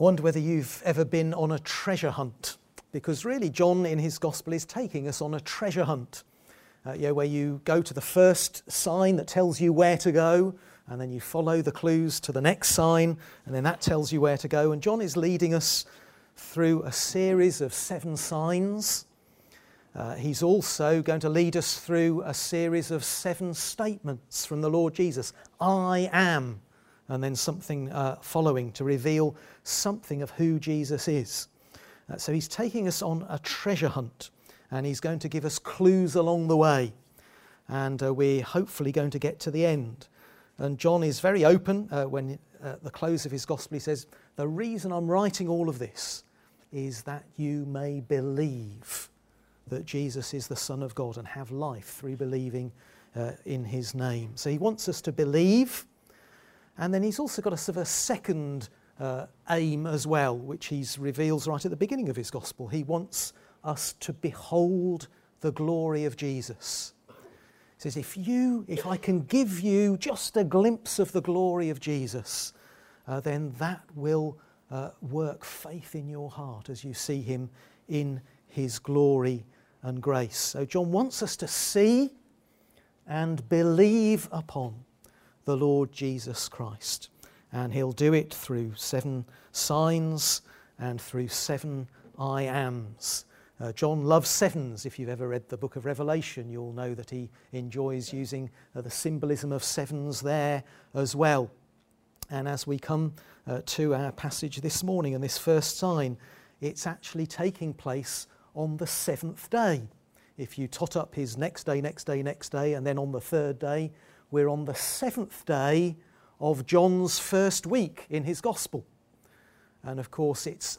I wonder whether you've ever been on a treasure hunt, because really John in his gospel is taking us on a treasure hunt. Where you go to the first sign that tells you where to go, and then you follow the clues to the next sign, and then that tells you where to go. And John is leading us through a series of 7 signs. He's also going to lead us through a series of 7 statements from the Lord Jesus. I am. And then something following to reveal something of who Jesus is. So he's taking us on a treasure hunt, and he's going to give us clues along the way. And we're hopefully going to get to the end. And John is very open when at the close of his gospel he says, the reason I'm writing all of this is that you may believe that Jesus is the Son of God and have life through believing in his name. So he wants us to believe. And then he's also got a sort of a second aim as well, which he reveals right at the beginning of his gospel. He wants us to behold the glory of Jesus. He says, if I can give you just a glimpse of the glory of Jesus, then that will work faith in your heart as you see him in his glory and grace. So John wants us to see and believe upon the Lord Jesus Christ. And he'll do it through 7 signs and through 7 I ams. John loves 7s. If you've ever read the book of Revelation, you'll know that he enjoys using the symbolism of 7s there as well. And as we come to our passage this morning and this first sign, it's actually taking place on the 7th day. If you tot up his next day, and then on the 3rd day, we're on the 7th day of John's first week in his gospel. And of course it's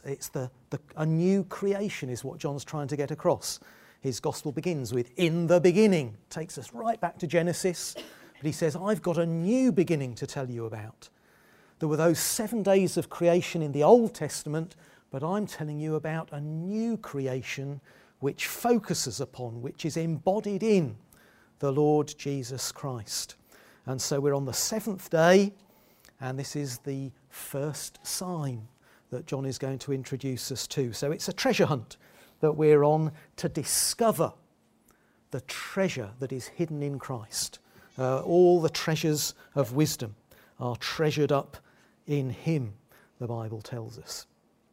a new creation is what John's trying to get across. His gospel begins with in the beginning, takes us right back to Genesis, but he says I've got a new beginning to tell you about. There were those 7 days of creation in the Old Testament, but I'm telling you about a new creation which focuses upon, which is embodied in the Lord Jesus Christ. And so we're on the 7th day, and this is the first sign that John is going to introduce us to. So it's a treasure hunt that we're on to discover the treasure that is hidden in Christ. All the treasures of wisdom are treasured up in him, the Bible tells us.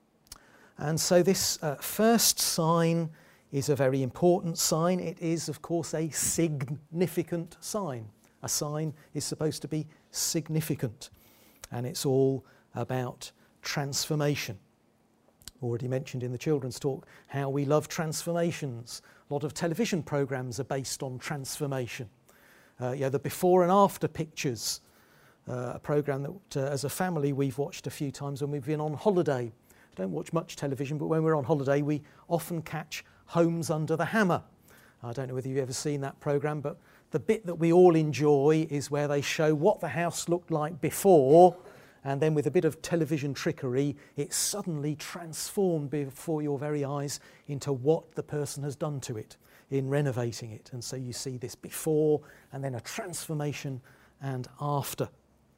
And so this first sign is a very important sign. It is, of course, a significant sign. A sign is supposed to be significant, and it's all about transformation. Already mentioned in the children's talk how we love transformations. A lot of television programs are based on transformation. The before and after pictures, a program that as a family we've watched a few times when we've been on holiday. I don't watch much television, but when we're on holiday we often catch Homes Under the Hammer. I don't know whether you've ever seen that program, but the bit that we all enjoy is where they show what the house looked like before, and then with a bit of television trickery, it's suddenly transformed before your very eyes into what the person has done to it in renovating it. And so you see this before and then a transformation and after.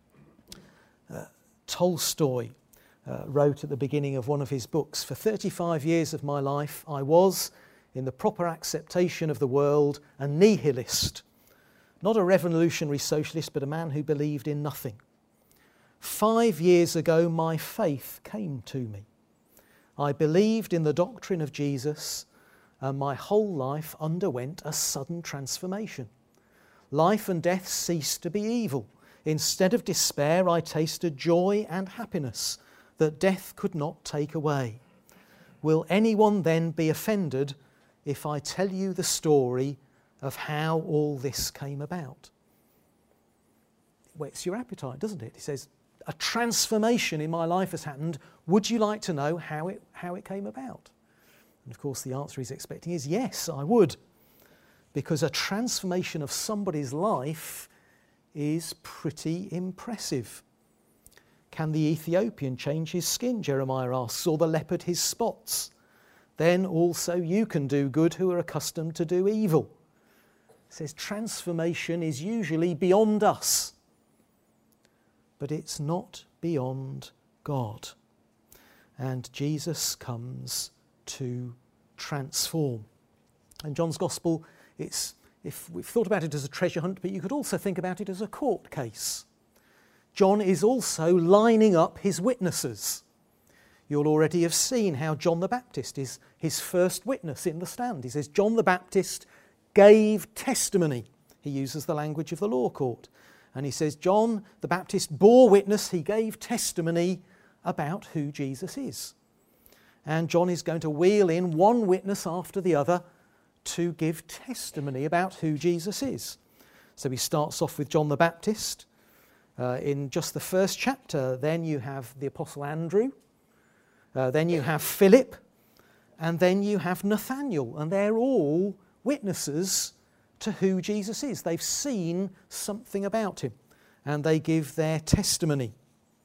Tolstoy wrote at the beginning of one of his books, "For 35 years of my life I was, in the proper acceptation of the world, a nihilist. Not a revolutionary socialist, but a man who believed in nothing. 5 years ago my faith came to me. I believed in the doctrine of Jesus, and my whole life underwent a sudden transformation. Life and death ceased to be evil. Instead of despair, I tasted joy and happiness that death could not take away. Will anyone then be offended if I tell you the story of how all this came about?" It whets your appetite, doesn't it? He says, a transformation in my life has happened. Would you like to know how it came about? And of course the answer he's expecting is yes, I would. Because a transformation of somebody's life is pretty impressive. Can the Ethiopian change his skin, Jeremiah asks, or the leopard his spots? Then also you can do good who are accustomed to do evil. It says transformation is usually beyond us, but it's not beyond God. and Jesus comes to transform. And John's Gospel, if we've thought about it as a treasure hunt, but you could also think about it as a court case. John is also lining up his witnesses. You'll already have seen how John the Baptist is his first witness in the stand. He says, John the Baptist gave testimony. He uses the language of the law court. And he says, John the Baptist bore witness, he gave testimony about who Jesus is. And John is going to wheel in one witness after the other to give testimony about who Jesus is. So he starts off with John the Baptist. In just the first chapter, then you have the Apostle Andrew, then you have Philip, and then you have Nathanael, and they're all witnesses to who Jesus is. They've seen something about him, and they give their testimony.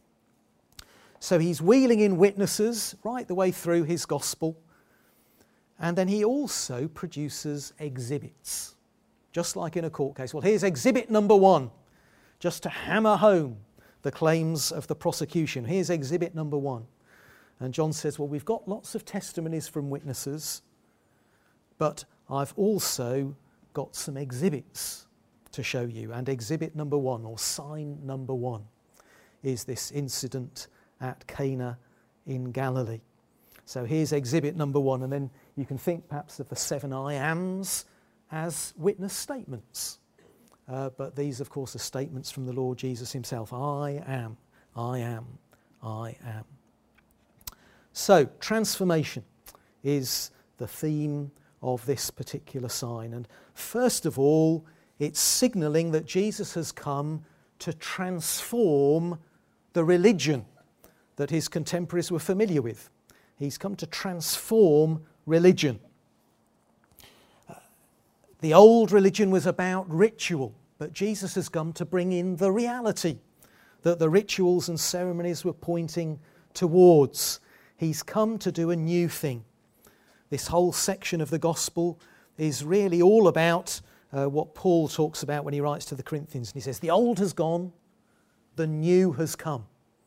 So he's wheeling in witnesses right the way through his gospel, and then he also produces exhibits, just like in a court case. Well, here's exhibit number 1, just to hammer home the claims of the prosecution. Here's exhibit number 1. And John says, well, we've got lots of testimonies from witnesses, but I've also got some exhibits to show you. And exhibit number 1, or sign number 1, is this incident at Cana in Galilee. So here's exhibit number 1, and then you can think perhaps of the 7 I ams as witness statements. But these, of course, are statements from the Lord Jesus himself. I am, I am, I am. So, transformation is the theme of this particular sign. And first of all, it's signalling that Jesus has come to transform the religion that his contemporaries were familiar with. He's come to transform religion. The old religion was about ritual, but Jesus has come to bring in the reality that the rituals and ceremonies were pointing towards. He's come to do a new thing. This whole section of the gospel is really all about what Paul talks about when he writes to the Corinthians. And he says, the old has gone, the new has come.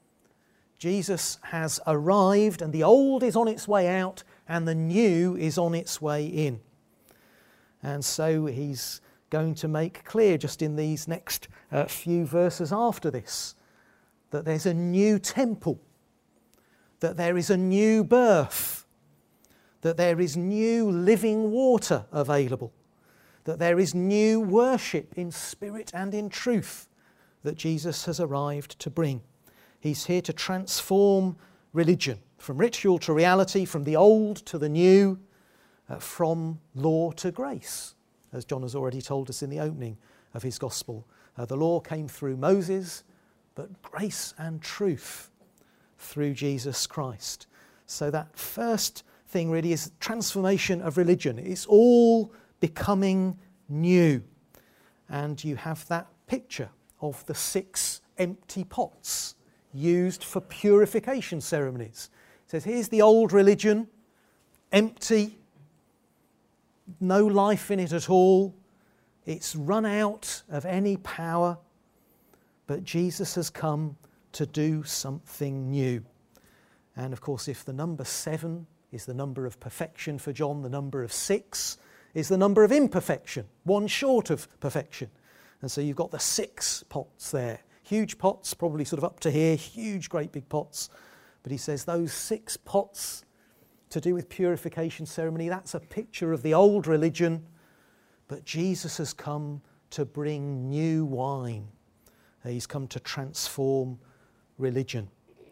Jesus has arrived, and the old is on its way out, and the new is on its way in. And so he's going to make clear just in these next few verses after this that there's a new temple, that there is a new birth, that there is new living water available, that there is new worship in spirit and in truth that Jesus has arrived to bring. He's here to transform religion, from ritual to reality, from the old to the new, from law to grace, as John has already told us in the opening of his gospel. The law came through Moses, but grace and truth through Jesus Christ. So that first thing really is transformation of religion. It's all becoming new. And you have that picture of the 6 empty pots used for purification ceremonies. It says, here's the old religion, empty, no life in it at all. It's run out of any power, but Jesus has come to do something new. And of course, if the number 7 is the number of perfection for John, the number of 6 is the number of imperfection, one short of perfection. And so you've got the 6 pots there. Huge pots, probably sort of up to here, huge, great big pots. But he says those 6 pots to do with purification ceremony, that's a picture of the old religion. But Jesus has come to bring new wine. He's come to transform religion.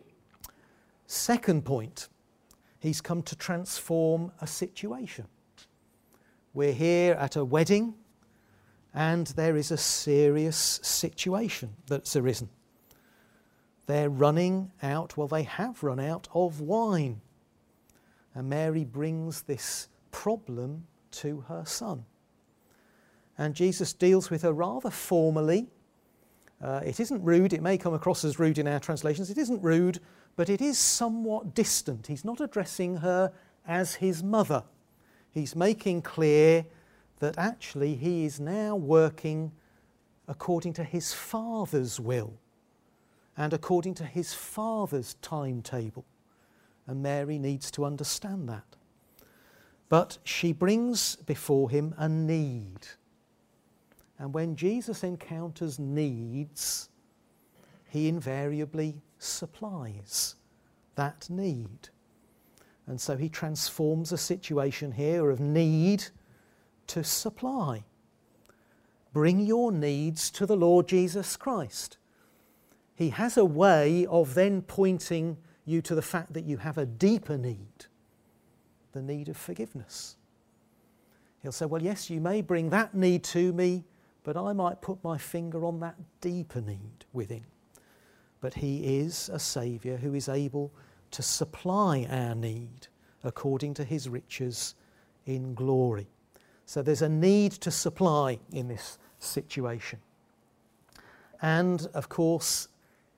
Second point, he's come to transform a situation. We're here at a wedding, and there is a serious situation that's arisen. They're running out, well, they have run out of wine. And Mary brings this problem to her son. And Jesus deals with her rather formally. It isn't rude. It may come across as rude in our translations. It isn't rude, but it is somewhat distant. He's not addressing her as his mother. He's making clear that actually he is now working according to his Father's will and according to his Father's timetable. and Mary needs to understand that. But she brings before him a need. And when Jesus encounters needs, he invariably supplies that need. And so he transforms a situation here of need to supply. Bring your needs to the Lord Jesus Christ. He has a way of then pointing you to the fact that you have a deeper need, the need of forgiveness. He'll say, well, yes, you may bring that need to me, but I might put my finger on that deeper need within. But he is a Saviour who is able to supply our need according to his riches in glory. So there's a need to supply in this situation. And, of course,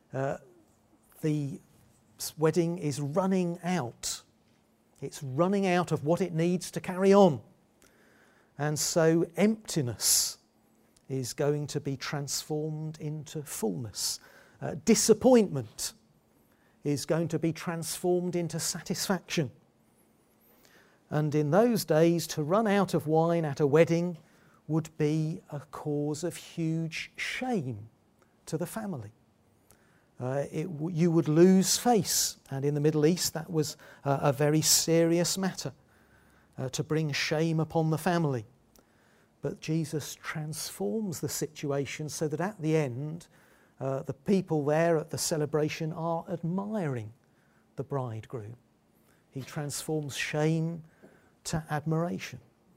the wedding is running out. It's running out of what it needs to carry on. And so emptiness is going to be transformed into fullness. Disappointment is going to be transformed into satisfaction. And in those days, to run out of wine at a wedding would be a cause of huge shame to the family. You would lose face, and in the Middle East that was a very serious matter, to bring shame upon the family. But Jesus transforms the situation so that at the end, the people there at the celebration are admiring the bridegroom. He transforms shame to admiration.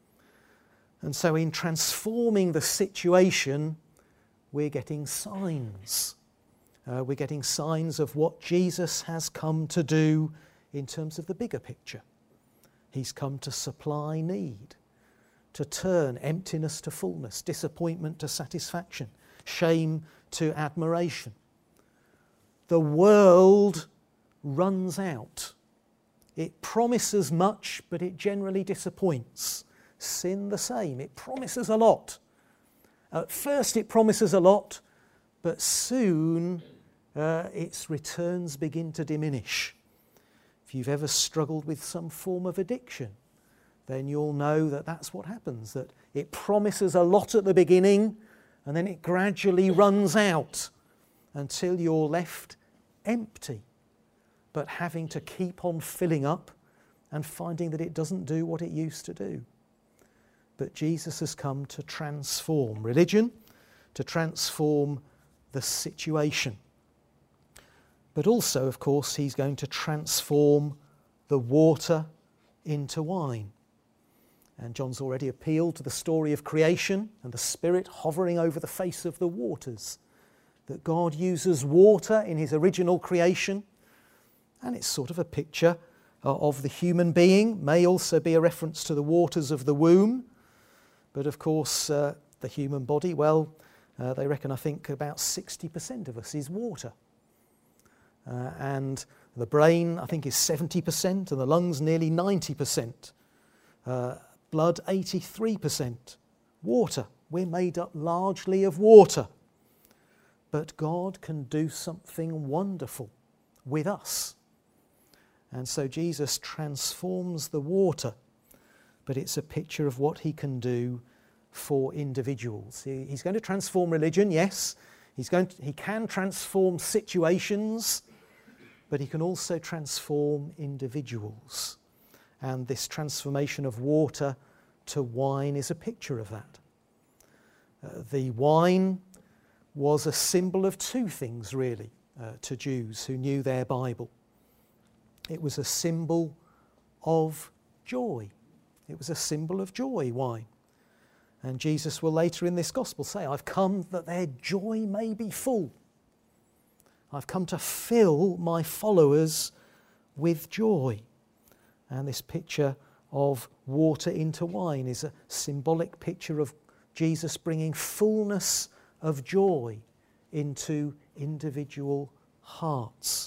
And so in transforming the situation, we're getting signs. We're getting signs of what Jesus has come to do in terms of the bigger picture. He's come to supply need, to turn emptiness to fullness, disappointment to satisfaction, shame to admiration. The world runs out. It promises much, but it generally disappoints. Sin the same. It promises a lot. At first it promises a lot, but soon its returns begin to diminish. If you've ever struggled with some form of addiction, then you'll know that that's what happens, that it promises a lot at the beginning and then it gradually runs out until you're left empty, but having to keep on filling up and finding that it doesn't do what it used to do. But Jesus has come to transform religion, to transform the situation. But also, of course, he's going to transform the water into wine. And John's already appealed to the story of creation and the Spirit hovering over the face of the waters. That God uses water in his original creation. And it's sort of a picture of the human being. May also be a reference to the waters of the womb. But of course, the human body, they reckon, I think, about 60% of us is water. And the brain, I think, is 70%, and the lungs nearly 90%. Blood, 83%. Water. We're made up largely of water. But God can do something wonderful with us. And so Jesus transforms the water, but it's a picture of what he can do for individuals. He's going to transform religion, yes. He can transform situations, but he can also transform individuals. And this transformation of water to wine is a picture of that. The wine was a symbol of two things, really, to Jews who knew their Bible. It was a symbol of joy. It was a symbol of joy, wine. And Jesus will later in this gospel say, I've come that their joy may be full. I've come to fill my followers with joy. And this picture of water into wine is a symbolic picture of Jesus bringing fullness of joy into individual hearts.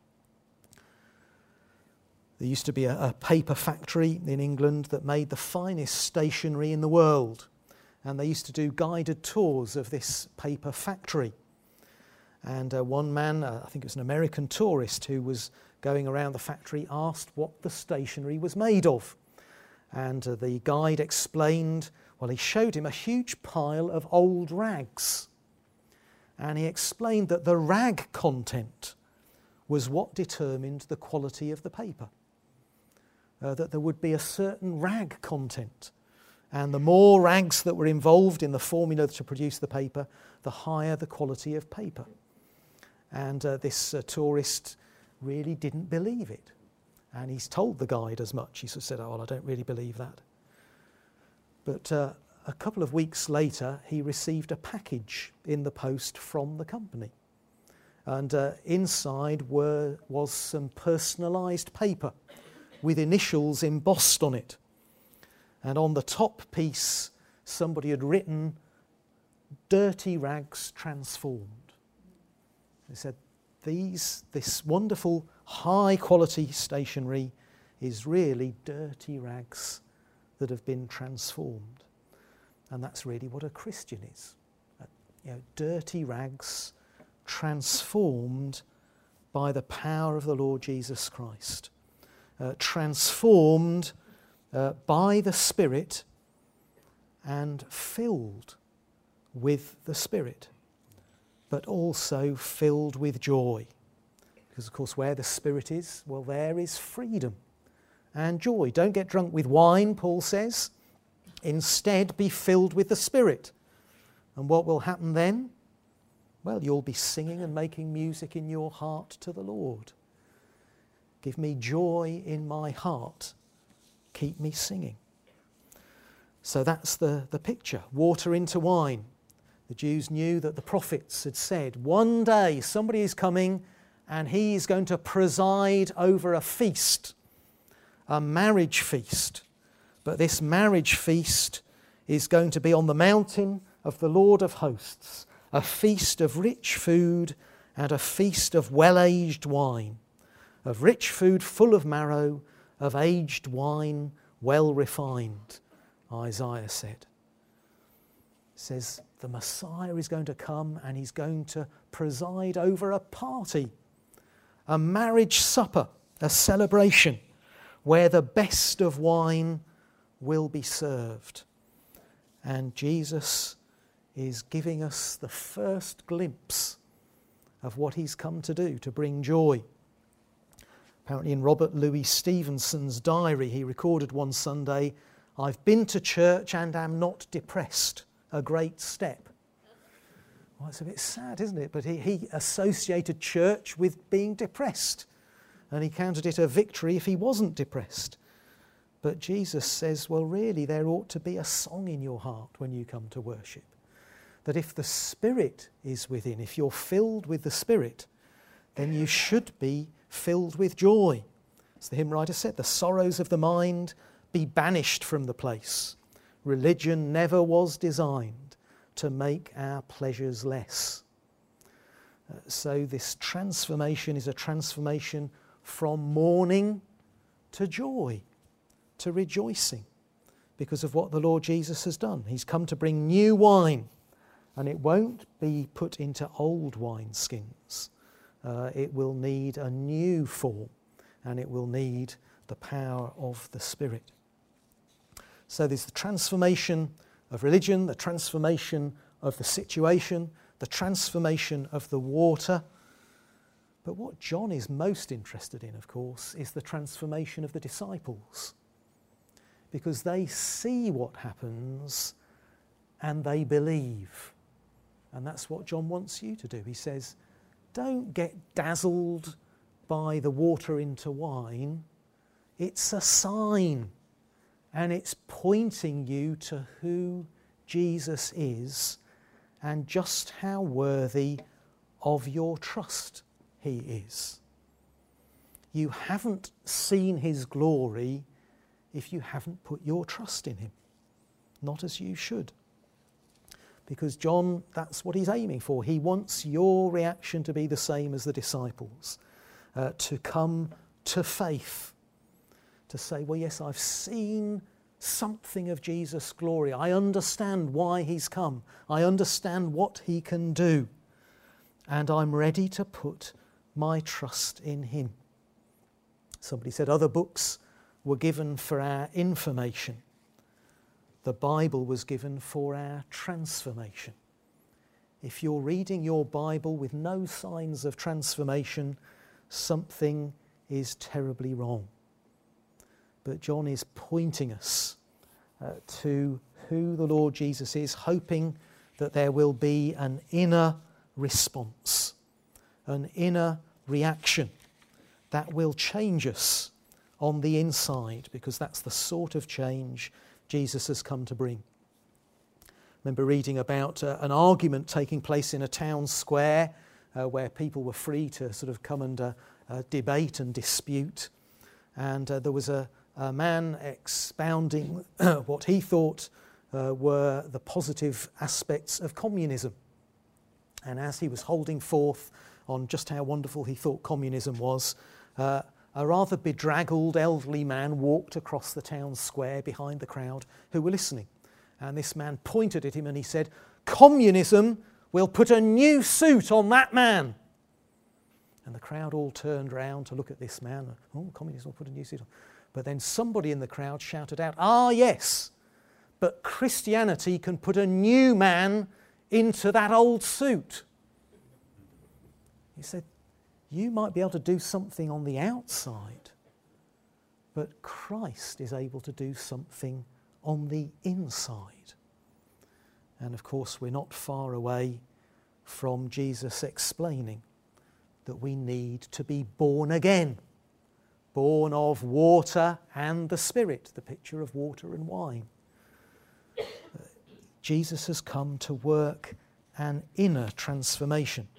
There used to be a paper factory in England that made the finest stationery in the world. And they used to do guided tours of this paper factory. And one man, I think it was an American tourist who was going around the factory, asked what the stationery was made of. And the guide explained, well, he showed him a huge pile of old rags. And he explained that the rag content was what determined the quality of the paper. That there would be a certain rag content. And the more rags that were involved in the formula to produce the paper, the higher the quality of paper. And this tourist really didn't believe it. And he's told the guide as much. He sort of said, oh, well, I don't really believe that. But a couple of weeks later, he received a package in the post from the company. And inside was some personalised paper with initials embossed on it. And on the top piece, somebody had written, "Dirty Rags Transformed." They said, this wonderful high-quality stationery is really dirty rags that have been transformed. And that's really what a Christian is. Dirty rags transformed by the power of the Lord Jesus Christ. Transformed by the Spirit and filled with the Spirit, but also filled with joy. Because, of course, where the Spirit is, well, there is freedom and joy. Don't get drunk with wine, Paul says. Instead, be filled with the Spirit. And what will happen then? Well, you'll be singing and making music in your heart to the Lord. Give me joy in my heart. Keep me singing. So that's the picture. Water into wine. The Jews knew that the prophets had said, one day somebody is coming and he is going to preside over a feast, a marriage feast. But this marriage feast is going to be on the mountain of the Lord of hosts, a feast of rich food and a feast of well-aged wine, of rich food full of marrow, of aged wine well refined, Isaiah said. It says the Messiah is going to come and he's going to preside over a party, a marriage supper, a celebration where the best of wine will be served. And Jesus is giving us the first glimpse of what he's come to do, to bring joy. Apparently in Robert Louis Stevenson's diary, he recorded one Sunday, "I've been to church and am not depressed, a great step." Well, it's a bit sad, isn't it? But he associated church with being depressed, and he counted it a victory if he wasn't depressed. But Jesus says, well, really, there ought to be a song in your heart when you come to worship. That if the Spirit is within, if you're filled with the Spirit, then you should be filled with joy. As the hymn writer said, the sorrows of the mind be banished from the place. Religion never was designed to make our pleasures less. So this transformation is a transformation from mourning to joy, to rejoicing, because of what the Lord Jesus has done. He's come to bring new wine, and it won't be put into old wineskins. It will need a new form, and it will need the power of the Spirit. So there's the transformation of religion, the transformation of the situation, the transformation of the water. But what John is most interested in, of course, is the transformation of the disciples. Because they see what happens and they believe. And that's what John wants you to do. He says, don't get dazzled by the water into wine. It's a sign. And it's pointing you to who Jesus is and just how worthy of your trust he is. You haven't seen his glory if you haven't put your trust in him. Not as you should. Because John, that's what he's aiming for. He wants your reaction to be the same as the disciples. To come to faith. To say, well, yes, I've seen something of Jesus' glory. I understand why he's come. I understand what he can do. and I'm ready to put my trust in him. Somebody said other books were given for our information. The Bible was given for our transformation. If you're reading your Bible with no signs of transformation, something is terribly wrong. But John is pointing us to who the Lord Jesus is, hoping that there will be an inner response, an inner reaction that will change us on the inside, because that's the sort of change Jesus has come to bring. I remember reading about an argument taking place in a town square where people were free to sort of come and debate and dispute. And there was a man expounding what he thought were the positive aspects of communism. And as he was holding forth on just how wonderful he thought communism was, a rather bedraggled elderly man walked across the town square behind the crowd who were listening. And this man pointed at him and he said, "Communism will put a new suit on that man." And the crowd all turned round to look at this man. "Oh, communism will put a new suit on." But then somebody in the crowd shouted out, "Ah, yes, but Christianity can put a new man into that old suit." He said, you might be able to do something on the outside, but Christ is able to do something on the inside. And of course, we're not far away from Jesus explaining that we need to be born again, born of water and the Spirit, the picture of water and wine. Jesus has come to work an inner transformation.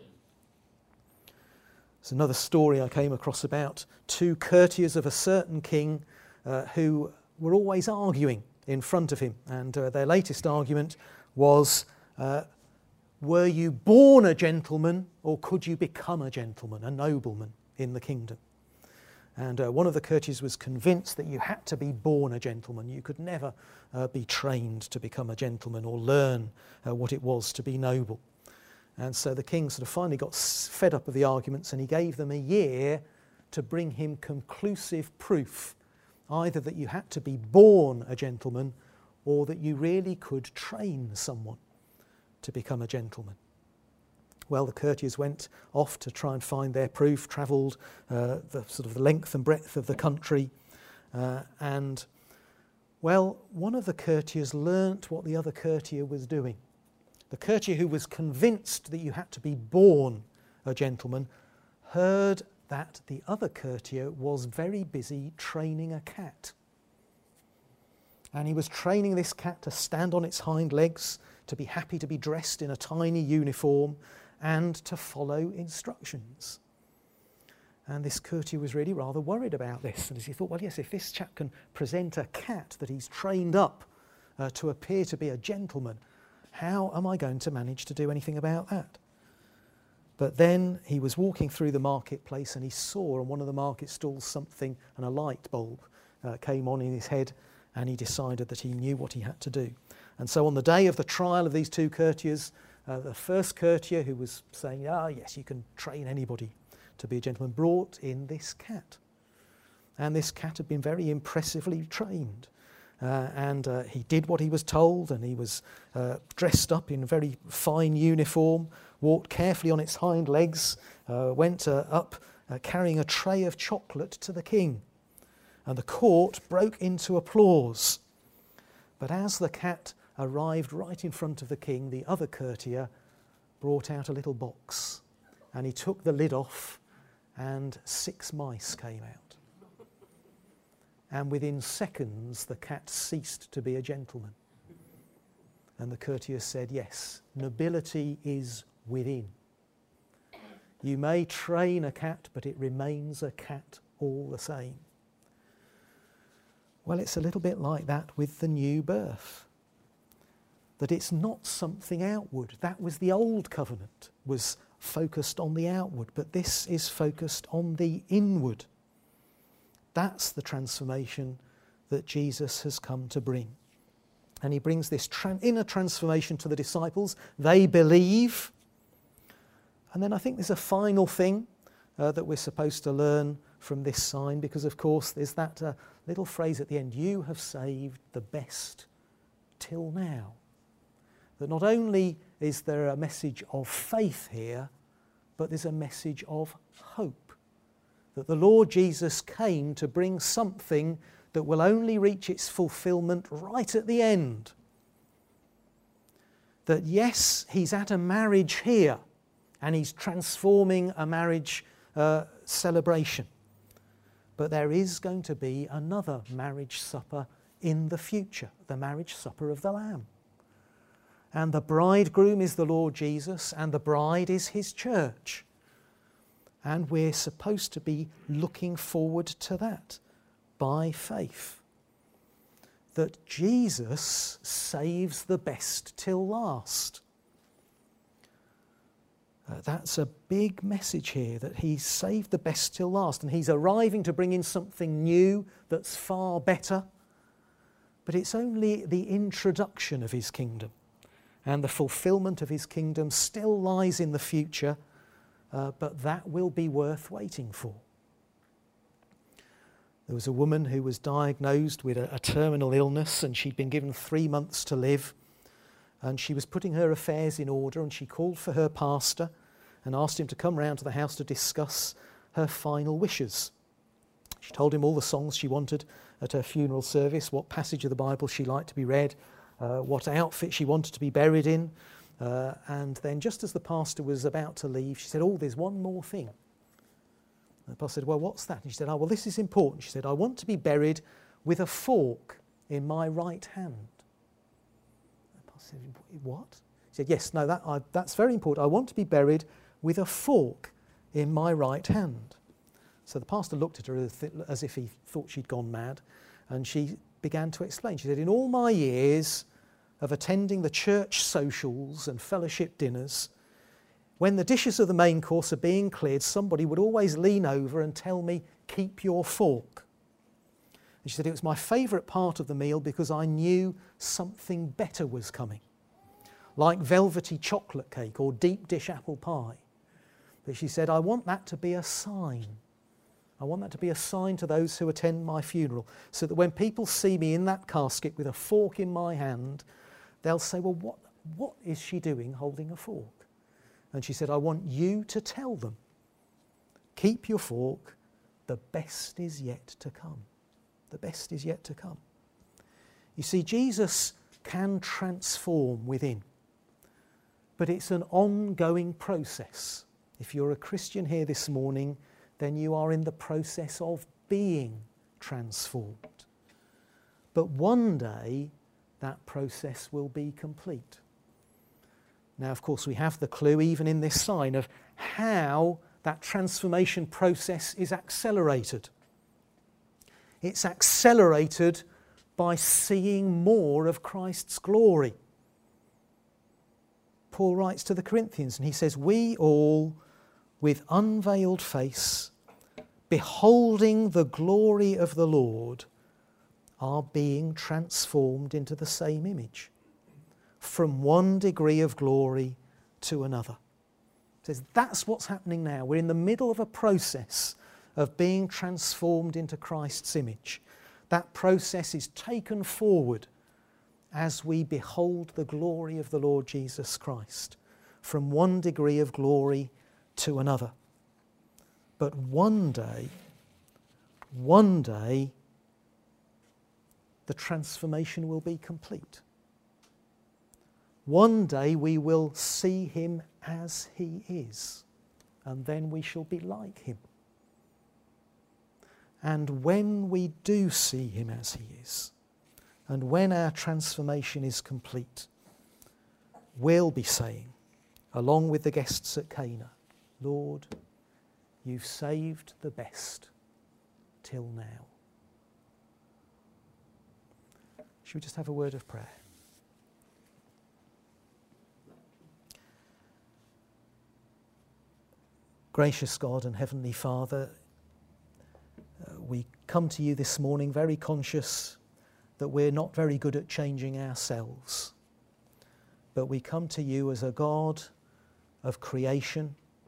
There's another story I came across about two courtiers of a certain king who were always arguing in front of him. And their latest argument was, were you born a gentleman or could you become a gentleman, a nobleman in the kingdom? And one of the courtiers was convinced that you had to be born a gentleman. You could never be trained to become a gentleman or learn what it was to be noble. And so the king sort of finally got fed up with the arguments, and he gave them a year to bring him conclusive proof, either that you had to be born a gentleman or that you really could train someone to become a gentleman. Well, the courtiers went off to try and find their proof, travelled the sort of the length and breadth of the country, and one of the courtiers learnt what the other courtier was doing. The courtier who was convinced that you had to be born a gentleman heard that the other courtier was very busy training a cat. And he was training this cat to stand on its hind legs, to be happy to be dressed in a tiny uniform, and to follow instructions. And this courtier was really rather worried about this. And he thought, well, yes, if this chap can present a cat that he's trained up to appear to be a gentleman, how am I going to manage to do anything about that? But then he was walking through the marketplace and he saw on one of the market stalls something, and a light bulb came on in his head, and he decided that he knew what he had to do. And so on the day of the trial of these two courtiers, the first courtier, who was saying, yes, you can train anybody to be a gentleman, brought in this cat. And this cat had been very impressively trained. And he did what he was told, and he was dressed up in a very fine uniform, walked carefully on its hind legs, went up carrying a tray of chocolate to the king. And the court broke into applause. But as the cat arrived right in front of the king, the other courtier brought out a little box, and he took the lid off, and 6 mice came out. And within seconds, the cat ceased to be a gentleman. And the courtier said, yes, nobility is within. You may train a cat, but it remains a cat all the same. Well, it's a little bit like that with the new birth. That it's not something outward. That was the old covenant, was focused on the outward, but this is focused on the inward. That's the transformation that Jesus has come to bring. And he brings this inner transformation to the disciples. They believe. And then I think there's a final thing that we're supposed to learn from this sign, because of course there's that little phrase at the end, you have saved the best till now. That not only is there a message of faith here, but there's a message of hope. That the Lord Jesus came to bring something that will only reach its fulfillment right at the end. That yes, he's at a marriage here, and he's transforming a marriage celebration. But there is going to be another marriage supper in the future, the marriage supper of the Lamb. And the bridegroom is the Lord Jesus, and the bride is his church. And we're supposed to be looking forward to that by faith. That Jesus saves the best till last. That's a big message here, that he's saved the best till last, and he's arriving to bring in something new that's far better. But it's only the introduction of his kingdom, and the fulfillment of his kingdom still lies in the future, but that will be worth waiting for. There was a woman who was diagnosed with a terminal illness, and she'd been given 3 months to live. And she was putting her affairs in order, and she called for her pastor and asked him to come round to the house to discuss her final wishes. She told him all the songs she wanted at her funeral service, what passage of the Bible she liked to be read, what outfit she wanted to be buried in. And then just as the pastor was about to leave, she said, there's one more thing. And the pastor said, well, what's that? And she said, well, this is important. She said, I want to be buried with a fork in my right hand. I said, what? He said, yes, no, that's very important. I want to be buried with a fork in my right hand. So the pastor looked at her as if he thought she'd gone mad, and she began to explain. She said, in all my years of attending the church socials and fellowship dinners, when the dishes of the main course are being cleared, somebody would always lean over and tell me, keep your fork. And she said, it was my favourite part of the meal because I knew something better was coming, like velvety chocolate cake or deep dish apple pie. But she said, I want that to be a sign. I want that to be a sign to those who attend my funeral, so that when people see me in that casket with a fork in my hand, they'll say, well, what is she doing holding a fork? And she said, I want you to tell them, keep your fork, the best is yet to come. The best is yet to come. You see, Jesus can transform within, but it's an ongoing process. If you're a Christian here this morning, then you are in the process of being transformed. But one day, that process will be complete. Now, of course, we have the clue, even in this sign, of how that transformation process is accelerated. It's accelerated by seeing more of Christ's glory. Paul writes to the Corinthians, and he says, we all, with unveiled face, beholding the glory of the Lord, are being transformed into the same image, from one degree of glory to another. He says that's what's happening now. We're in the middle of a process of being transformed into Christ's image. That process is taken forward as we behold the glory of the Lord Jesus Christ, from one degree of glory to another. But one day, the transformation will be complete. One day we will see him as he is, and then we shall be like him. And when we do see him as he is, and when our transformation is complete, we'll be saying, along with the guests at Cana, Lord, you've saved the best till now. Should we just have a word of prayer? Gracious God and Heavenly Father, we come to you this morning very conscious that we're not very good at changing ourselves. But we come to you as a God of creation,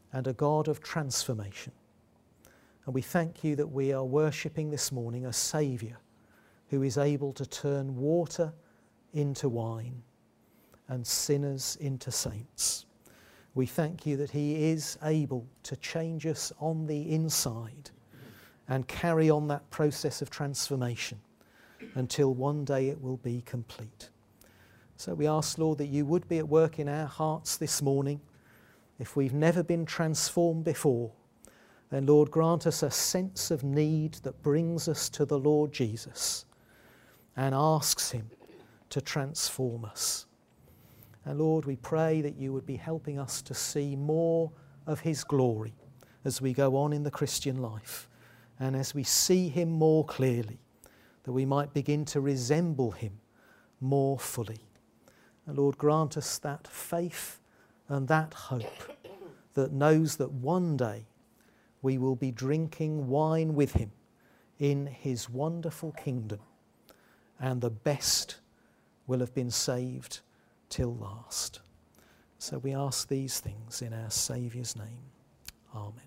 and a God of transformation. And we thank you that we are worshipping this morning a Saviour who is able to turn water into wine and sinners into saints. We thank you that he is able to change us on the inside and carry on that process of transformation until one day it will be complete. So we ask, Lord, that you would be at work in our hearts this morning. If we've never been transformed before, then Lord, grant us a sense of need that brings us to the Lord Jesus and asks him to transform us. And Lord, we pray that you would be helping us to see more of his glory as we go on in the Christian life, and as we see him more clearly, that we might begin to resemble him more fully. And Lord, grant us that faith and that hope that knows that one day we will be drinking wine with him in his wonderful kingdom, and the best will have been saved till last. So we ask these things in our Saviour's name. Amen.